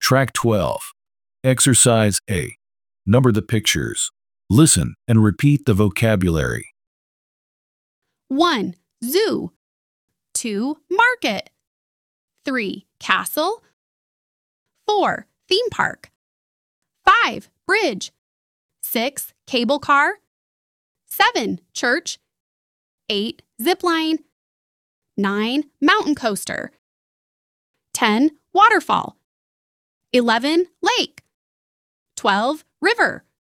Track 12. Exercise A. Number the pictures. Listen and repeat the vocabulary. 1. Zoo. 2. Market. 3. Castle. 4. Theme park. 5. Bridge. 6. Cable car. 7. Church. 8. Zipline. 9. Mountain coaster. 10. Waterfall. 11. Lake. 12. River.